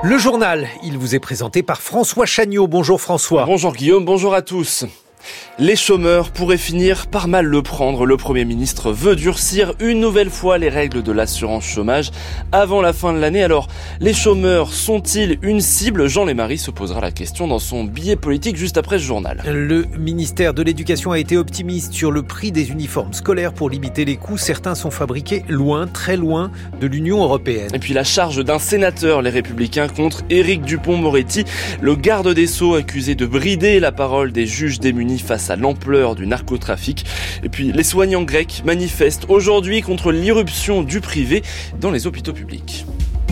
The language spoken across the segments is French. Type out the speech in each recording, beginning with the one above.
Le journal, il vous est présenté par François Chagnot. Bonjour François. Bonjour Guillaume, bonjour à tous. Les chômeurs pourraient finir par mal le prendre. Le Premier ministre veut durcir une nouvelle fois les règles de l'assurance chômage avant la fin de l'année. Alors, les chômeurs sont-ils une cible ? Jean Lémarie se posera la question dans son billet politique juste après ce journal. Le ministère de l'Éducation a été optimiste sur le prix des uniformes scolaires pour limiter les coûts. Certains sont fabriqués loin, très loin de l'Union européenne. Et puis la charge d'un sénateur, les Républicains, contre Éric Dupond-Moretti, le garde des Sceaux accusé de brider la parole des juges démunis face à l'ampleur du narcotrafic. Et puis les soignants grecs manifestent aujourd'hui contre l'irruption du privé dans les hôpitaux publics.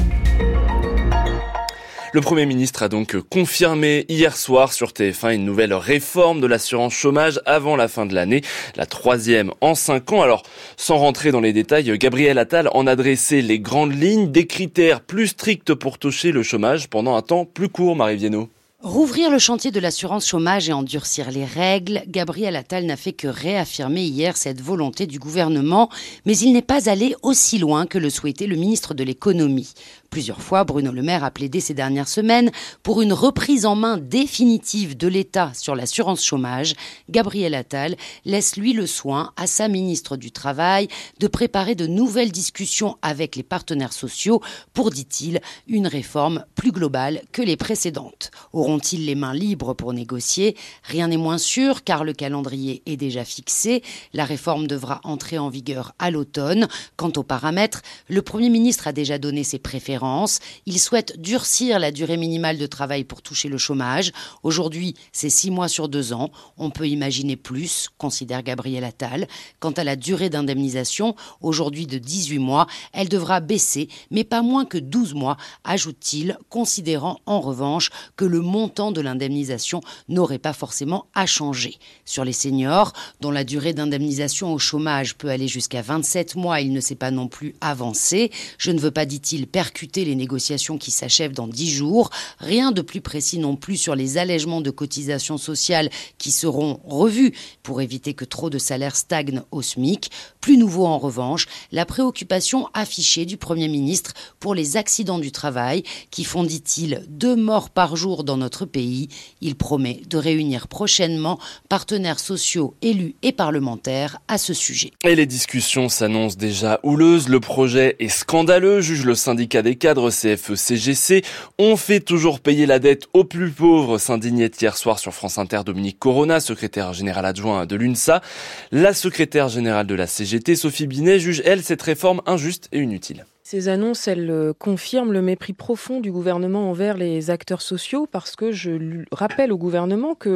Le Premier ministre a donc confirmé hier soir sur TF1 une nouvelle réforme de l'assurance chômage avant la fin de l'année, la 3e en 5 ans. Alors, sans rentrer dans les détails, Gabriel Attal en a dressé les grandes lignes, des critères plus stricts pour toucher le chômage pendant un temps plus court, Marie Viennot. Rouvrir le chantier de l'assurance chômage et endurcir les règles, Gabriel Attal n'a fait que réaffirmer hier cette volonté du gouvernement, mais il n'est pas allé aussi loin que le souhaitait le ministre de l'économie. Plusieurs fois, Bruno Le Maire a plaidé ces dernières semaines pour une reprise en main définitive de l'État sur l'assurance chômage. Gabriel Attal laisse lui le soin à sa ministre du Travail de préparer de nouvelles discussions avec les partenaires sociaux pour, dit-il, une réforme plus globale que les précédentes. Auront-ils les mains libres pour négocier ? Rien n'est moins sûr car le calendrier est déjà fixé. La réforme devra entrer en vigueur à l'automne. Quant aux paramètres, le Premier ministre a déjà donné ses préférences. Il souhaite durcir la durée minimale de travail pour toucher le chômage. Aujourd'hui, c'est 6 mois sur 2 ans. On peut imaginer plus, considère Gabriel Attal. Quant à la durée d'indemnisation, aujourd'hui de 18 mois, elle devra baisser, mais pas moins que 12 mois, ajoute-t-il, considérant en revanche que le montant de l'indemnisation n'aurait pas forcément à changer. Sur les seniors, dont la durée d'indemnisation au chômage peut aller jusqu'à 27 mois, il ne s'est pas non plus avancé. Je ne veux pas, dit-il, percuter les négociations qui s'achèvent dans 10 jours. Rien de plus précis non plus sur les allègements de cotisations sociales qui seront revus pour éviter que trop de salaires stagnent au SMIC. Plus nouveau en revanche, la préoccupation affichée du Premier ministre pour les accidents du travail qui font, dit-il, 2 morts par jour dans notre pays. Il promet de réunir prochainement partenaires sociaux, élus et parlementaires à ce sujet. Et les discussions s'annoncent déjà houleuses. Le projet est scandaleux, juge le syndicat des cadres CFE-CGC. On fait toujours payer la dette aux plus pauvres, s'indignait hier soir sur France Inter Dominique Corona, secrétaire général adjoint de l'UNSA. La secrétaire générale de la CGT, Sophie Binet, juge, elle, cette réforme injuste et inutile. Ces annonces, elles confirment le mépris profond du gouvernement envers les acteurs sociaux parce que je rappelle au gouvernement que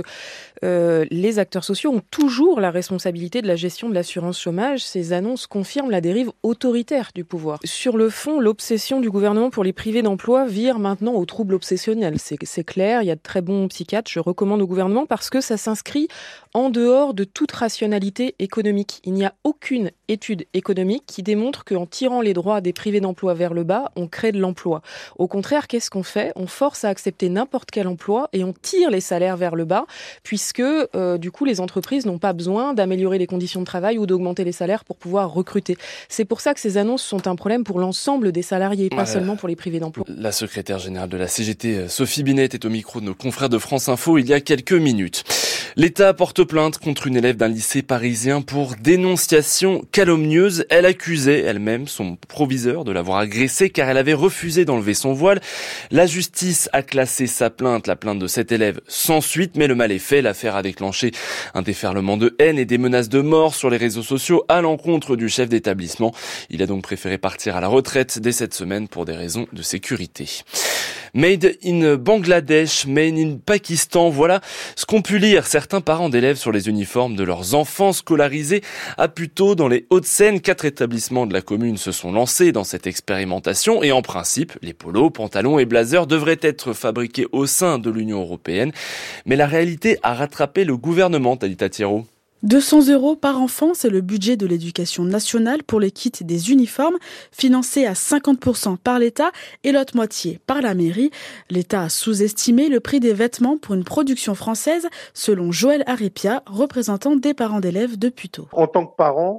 les acteurs sociaux ont toujours la responsabilité de la gestion de l'assurance chômage. Ces annonces confirment la dérive autoritaire du pouvoir. Sur le fond, l'obsession du gouvernement pour les privés d'emploi vire maintenant au trouble obsessionnel. C'est clair, il y a de très bons psychiatres, je recommande au gouvernement parce que ça s'inscrit en dehors de toute rationalité économique. Il n'y a aucune étude économique qui démontre qu'en tirant les droits des privés d'emploi vers le bas, on crée de l'emploi. Au contraire, qu'est-ce qu'on fait ? On force à accepter n'importe quel emploi et on tire les salaires vers le bas, puisque du coup, les entreprises n'ont pas besoin d'améliorer les conditions de travail ou d'augmenter les salaires pour pouvoir recruter. C'est pour ça que ces annonces sont un problème pour l'ensemble des salariés, pas seulement pour les privés d'emploi. La secrétaire générale de la CGT, Sophie Binet, est au micro de nos confrères de France Info il y a quelques minutes. L'État porte plainte contre une élève d'un lycée parisien pour dénonciation calomnieuse. Elle accusait elle-même son proviseur de l'avoir agressée car elle avait refusé d'enlever son voile. La justice a classé sa plainte, la plainte de cette élève, sans suite, mais le mal est fait. L'affaire a déclenché un déferlement de haine et des menaces de mort sur les réseaux sociaux à l'encontre du chef d'établissement. Il a donc préféré partir à la retraite dès cette semaine pour des raisons de sécurité. Made in Bangladesh, made in Pakistan, voilà ce qu'ont pu lire certains parents d'élèves sur les uniformes de leurs enfants scolarisés à Puteaux dans les Hauts-de-Seine. 4 établissements de la commune se sont lancés dans cette expérimentation et en principe, les polos, pantalons et blazers devraient être fabriqués au sein de l'Union européenne. Mais la réalité a rattrapé le gouvernement, Talita Thiraud. 200 € par enfant, c'est le budget de l'éducation nationale pour les kits des uniformes, financés à 50% par l'État et l'autre moitié par la mairie. L'État a sous-estimé le prix des vêtements pour une production française, selon Joël Aripia, représentant des parents d'élèves de Puteaux. En tant que parent,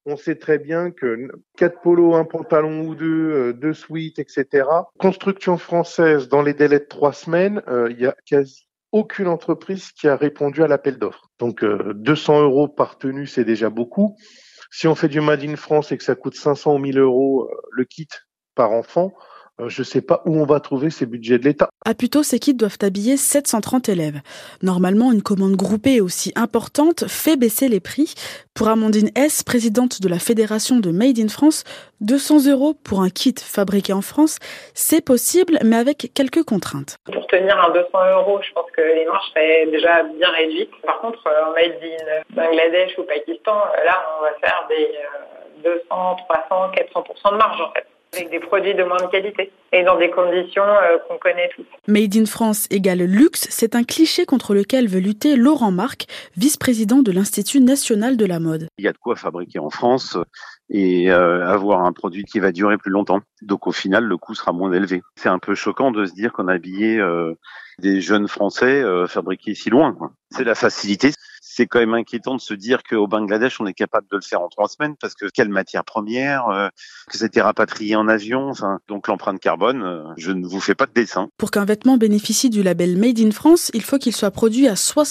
On sait très bien que 4 polos, un pantalon ou deux sweats, etc. Construction française, dans les délais de 3 semaines, il y a quasi aucune entreprise qui a répondu à l'appel d'offres. Donc 200 € par tenue, c'est déjà beaucoup. Si on fait du Made in France et que ça coûte 500 ou 1000 € le kit par enfant, je ne sais pas où on va trouver ces budgets de l'État. À Puteaux, ces kits doivent habiller 730 élèves. Normalement, une commande groupée aussi importante fait baisser les prix. Pour Amandine S., présidente de la Fédération de Made in France, 200 € pour un kit fabriqué en France, c'est possible, mais avec quelques contraintes. Pour tenir un 200 €, je pense que les marges seraient déjà bien réduites. Par contre, Made in Bangladesh ou Pakistan, là, on va faire des 200, 300, 400% de marge, en fait, avec des produits de moindre qualité et dans des conditions qu'on connaît tous. Made in France égale luxe, c'est un cliché contre lequel veut lutter Laurent Marc, vice-président de l'Institut national de la mode. Il y a de quoi fabriquer en France et avoir un produit qui va durer plus longtemps. Donc au final, le coût sera moins élevé. C'est un peu choquant de se dire qu'on a habillé des jeunes Français fabriqués si loin, quoi. C'est la facilité. C'est quand même inquiétant de se dire qu'au Bangladesh, on est capable de le faire en 3 semaines parce que quelle matière première, que c'était rapatrié en avion. Donc l'empreinte carbone, je ne vous fais pas de dessin. Pour qu'un vêtement bénéficie du label Made in France, il faut qu'il soit produit à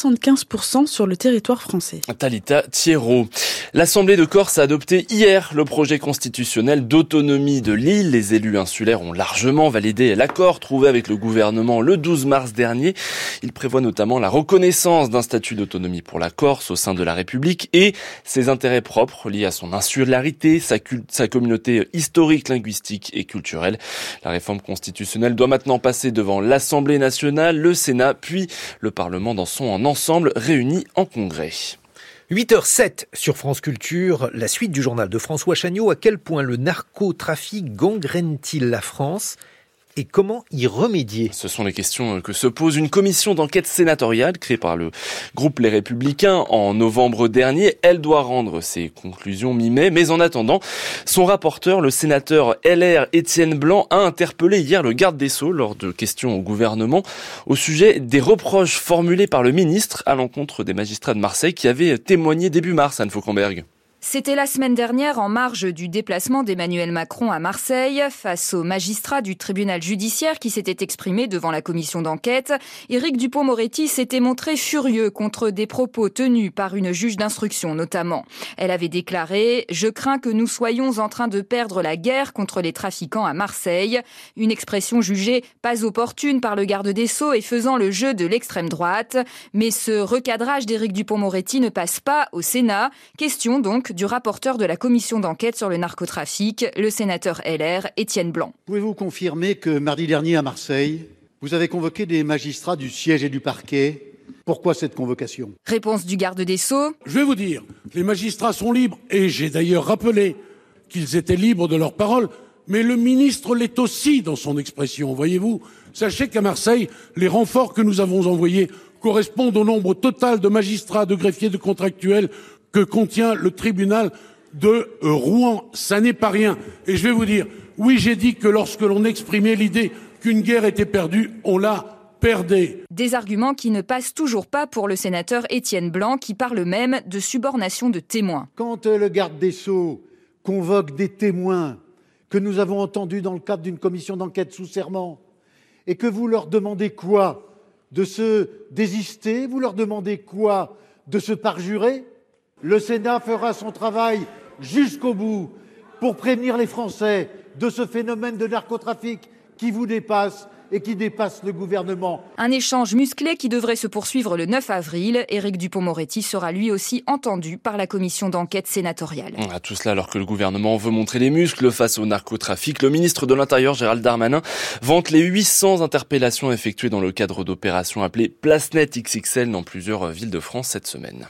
75% sur le territoire français. Talita Thierot. L'Assemblée de Corse a adopté hier le projet constitutionnel d'autonomie de l'île. Les élus insulaires ont largement validé l'accord trouvé avec le gouvernement le 12 mars dernier. Il prévoit notamment la reconnaissance d'un statut d'autonomie pour la Corse au sein de la République et ses intérêts propres liés à son insularité, sa communauté historique, linguistique et culturelle. La réforme constitutionnelle doit maintenant passer devant l'Assemblée nationale, le Sénat, puis le Parlement dans son ensemble réuni en congrès. 8h07 sur France Culture, la suite du journal de François Chagnot. À quel point le narcotrafic gangrène-t-il la France ? Et comment y remédier ? Ce sont les questions que se pose une commission d'enquête sénatoriale créée par le groupe Les Républicains en novembre dernier. Elle doit rendre ses conclusions mi-mai. Mais en attendant, son rapporteur, le sénateur LR Étienne Blanc, a interpellé hier le garde des Sceaux lors de questions au gouvernement au sujet des reproches formulés par le ministre à l'encontre des magistrats de Marseille qui avaient témoigné début mars, Anne Fauquemberg. C'était la semaine dernière, en marge du déplacement d'Emmanuel Macron à Marseille, face aux magistrats du tribunal judiciaire qui s'étaient exprimés devant la commission d'enquête. Éric Dupond-Moretti s'était montré furieux contre des propos tenus par une juge d'instruction notamment. Elle avait déclaré « Je crains que nous soyons en train de perdre la guerre contre les trafiquants à Marseille ». Une expression jugée pas opportune par le garde des Sceaux et faisant le jeu de l'extrême droite. Mais ce recadrage d'Éric Dupond-Moretti ne passe pas au Sénat. Question donc du rapporteur de la commission d'enquête sur le narcotrafic, le sénateur LR, Étienne Blanc. Pouvez-vous confirmer que mardi dernier à Marseille, vous avez convoqué des magistrats du siège et du parquet ? Pourquoi cette convocation ? Réponse du garde des Sceaux. Je vais vous dire, les magistrats sont libres, et j'ai d'ailleurs rappelé qu'ils étaient libres de leur parole, mais le ministre l'est aussi dans son expression, voyez-vous. Sachez qu'à Marseille, les renforts que nous avons envoyés correspondent au nombre total de magistrats, de greffiers, de contractuels que contient le tribunal de Rouen. Ça n'est pas rien. Et je vais vous dire, oui, j'ai dit que lorsque l'on exprimait l'idée qu'une guerre était perdue, on la perdait. Des arguments qui ne passent toujours pas pour le sénateur Étienne Blanc, qui parle même de subornation de témoins. Quand le garde des Sceaux convoque des témoins que nous avons entendus dans le cadre d'une commission d'enquête sous serment, et que vous leur demandez quoi ? De se désister ? Vous leur demandez quoi ? De se parjurer ? Le Sénat fera son travail jusqu'au bout pour prévenir les Français de ce phénomène de narcotrafic qui vous dépasse et qui dépasse le gouvernement. Un échange musclé qui devrait se poursuivre le 9 avril. Éric Dupond-Moretti sera lui aussi entendu par la commission d'enquête sénatoriale. À tout cela, alors que le gouvernement veut montrer les muscles face au narcotrafic, le ministre de l'Intérieur, Gérald Darmanin, vante les 800 interpellations effectuées dans le cadre d'opérations appelées PlaceNet XXL dans plusieurs villes de France cette semaine.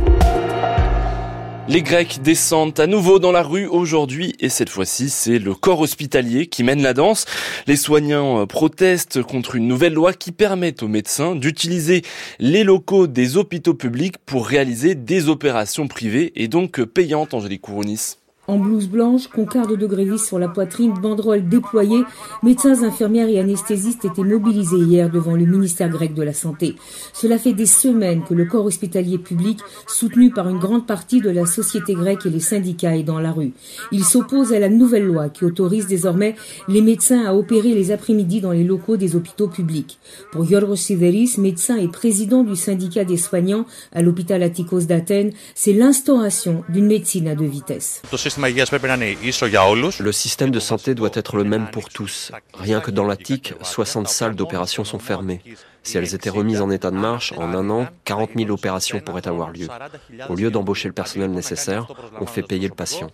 Les Grecs descendent à nouveau dans la rue aujourd'hui et cette fois-ci, c'est le corps hospitalier qui mène la danse. Les soignants protestent contre une nouvelle loi qui permet aux médecins d'utiliser les locaux des hôpitaux publics pour réaliser des opérations privées et donc payantes, Angélique Kourounis. En blouse blanche, concarde de grévistes sur la poitrine, banderoles déployées, médecins, infirmières et anesthésistes étaient mobilisés hier devant le ministère grec de la Santé. Cela fait des semaines que le corps hospitalier public, soutenu par une grande partie de la société grecque et les syndicats, est dans la rue. Il s'oppose à la nouvelle loi qui autorise désormais les médecins à opérer les après-midi dans les locaux des hôpitaux publics. Pour Yorgos Sideris, médecin et président du syndicat des soignants à l'hôpital Attikos d'Athènes, c'est l'instauration d'une médecine à deux vitesses. Le système de santé doit être le même pour tous. Rien que dans l'Attique, 60 salles d'opération sont fermées. Si elles étaient remises en état de marche, en un an, 40 000 opérations pourraient avoir lieu. Au lieu d'embaucher le personnel nécessaire, on fait payer le patient.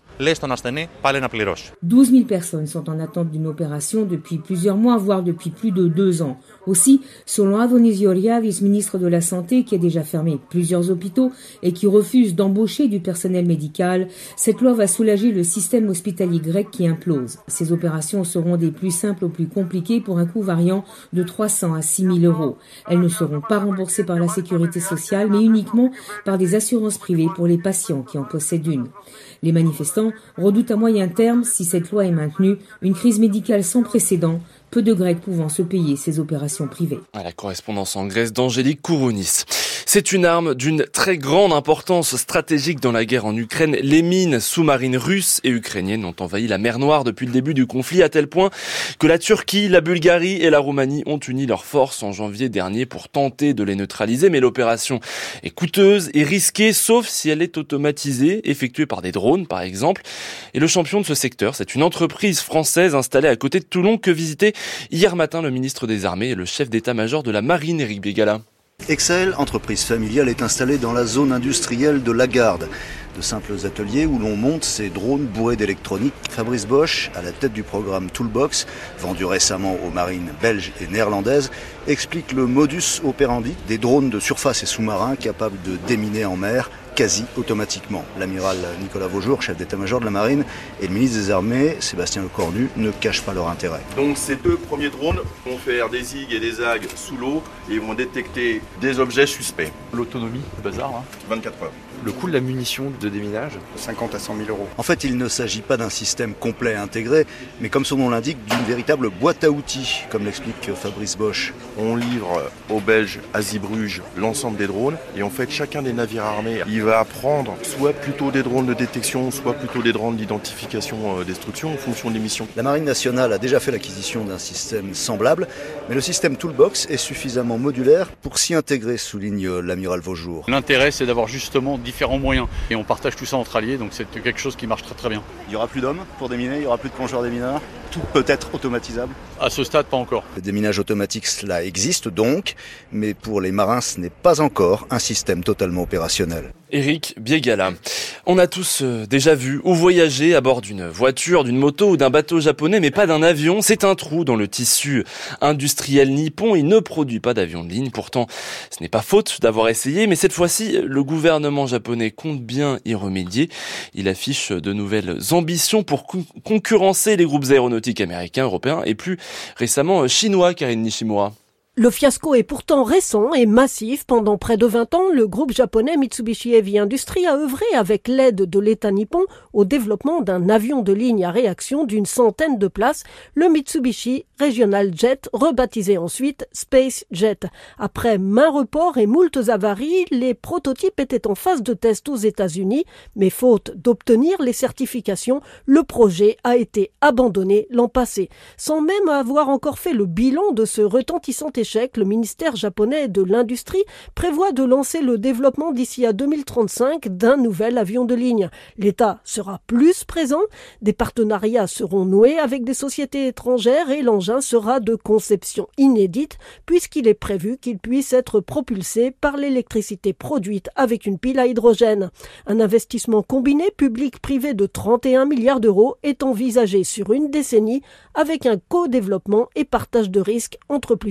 12 000 personnes sont en attente d'une opération depuis plusieurs mois, voire depuis plus de 2 ans. Aussi, selon Avonis Georgiadis, ministre de la Santé, qui a déjà fermé plusieurs hôpitaux et qui refuse d'embaucher du personnel médical, cette loi va soulager le système hospitalier grec qui implose. Ces opérations seront des plus simples aux plus compliquées pour un coût variant de 300 à 6 000 euros. Elles ne seront pas remboursées par la sécurité sociale, mais uniquement par des assurances privées pour les patients qui en possèdent une. Les manifestants redoutent à moyen terme, si cette loi est maintenue, une crise médicale sans précédent, peu de Grecs pouvant se payer ces opérations privées. La correspondance en Grèce d'Angélique Kourounis. C'est une arme d'une très grande importance stratégique dans la guerre en Ukraine. Les mines sous-marines russes et ukrainiennes ont envahi la mer Noire depuis le début du conflit, à tel point que la Turquie, la Bulgarie et la Roumanie ont uni leurs forces en janvier dernier pour tenter de les neutraliser. Mais l'opération est coûteuse et risquée, sauf si elle est automatisée, effectuée par des drones par exemple. Et le champion de ce secteur, c'est une entreprise française installée à côté de Toulon que visitait hier matin le ministre des Armées et le chef d'état-major de la Marine, Éric Bégala. Excel, entreprise familiale, est installée dans la zone industrielle de Lagarde. De simples ateliers où l'on monte ces drones bourrés d'électronique. Fabrice Bosch, à la tête du programme Toolbox, vendu récemment aux marines belges et néerlandaises, explique le modus operandi des drones de surface et sous-marins capables de déminer en mer quasi automatiquement. L'amiral Nicolas Vaujour, chef d'état-major de la marine, et le ministre des Armées, Sébastien Lecornu, ne cachent pas leur intérêt. Donc ces deux premiers drones vont faire des zigs et des zags sous l'eau et vont détecter des objets suspects. L'autonomie, le bazar, 24 heures. Le coût de la munition de déminage, 50 à 100 000 euros. En fait, il ne s'agit pas d'un système complet intégré, mais comme son nom l'indique, d'une véritable boîte à outils, comme l'explique Fabrice Bosch. On livre aux Belges à Zeebruges l'ensemble des drones, et en fait, chacun des navires armés, il va prendre soit plutôt des drones de détection, soit plutôt des drones d'identification, destruction, en fonction des missions. La Marine nationale a déjà fait l'acquisition d'un système semblable, mais le système Toolbox est suffisamment modulaire pour s'y intégrer, souligne l'amiral Vaujour. L'intérêt, c'est d'avoir justement différents moyens. Et on partage tout ça entre alliés, donc c'est quelque chose qui marche très très bien. Il n'y aura plus d'hommes pour déminer, il n'y aura plus de plongeurs démineurs. Tout peut être automatisable. À ce stade, pas encore. Le déminage automatique, cela existe donc, mais pour les marins, ce n'est pas encore un système totalement opérationnel. Éric Biegala. On a tous déjà vu ou voyagé à bord d'une voiture, d'une moto ou d'un bateau japonais, mais pas d'un avion. C'est un trou dans le tissu industriel nippon. Il ne produit pas d'avion de ligne. Pourtant, ce n'est pas faute d'avoir essayé, mais cette fois-ci, le gouvernement japonais compte bien y remédier. Il affiche de nouvelles ambitions pour concurrencer les groupes aéronautiques américains, européens et plus récemment chinois, Karine Nishimura. Le fiasco est pourtant récent et massif. Pendant près de 20 ans, le groupe japonais Mitsubishi Heavy Industries a œuvré avec l'aide de l'État nippon au développement d'un avion de ligne à réaction d'une centaine de places, le Mitsubishi Regional Jet, rebaptisé ensuite Space Jet. Après maints reports et moultes avaries, les prototypes étaient en phase de test aux États-Unis, mais faute d'obtenir les certifications, le projet a été abandonné l'an passé. Sans même avoir encore fait le bilan de ce retentissant échec, le ministère japonais de l'Industrie prévoit de lancer le développement d'ici à 2035 d'un nouvel avion de ligne. L'État sera plus présent, des partenariats seront noués avec des sociétés étrangères et l'engin sera de conception inédite puisqu'il est prévu qu'il puisse être propulsé par l'électricité produite avec une pile à hydrogène. Un investissement combiné public-privé de 31 milliards d'euros est envisagé sur une décennie avec un co-développement et partage de risques entre plusieurs sociétés.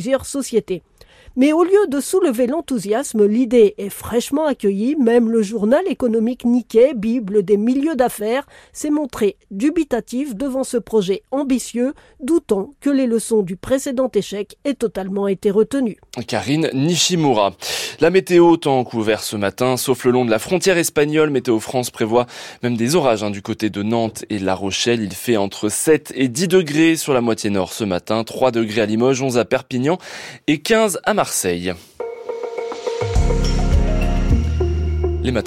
société. Mais au lieu de soulever l'enthousiasme, l'idée est fraîchement accueillie. Même le journal économique Nikkei, bible des milieux d'affaires, s'est montré dubitatif devant ce projet ambitieux, doutant que les leçons du précédent échec aient totalement été retenues. Karine Nishimura. La météo, temps couvert ce matin, sauf le long de la frontière espagnole. Météo France prévoit même des orages du côté de Nantes et La Rochelle. Il fait entre 7 et 10 degrés sur la moitié nord ce matin, 3 degrés à Limoges, 11 à Perpignan et 15 à Marseille.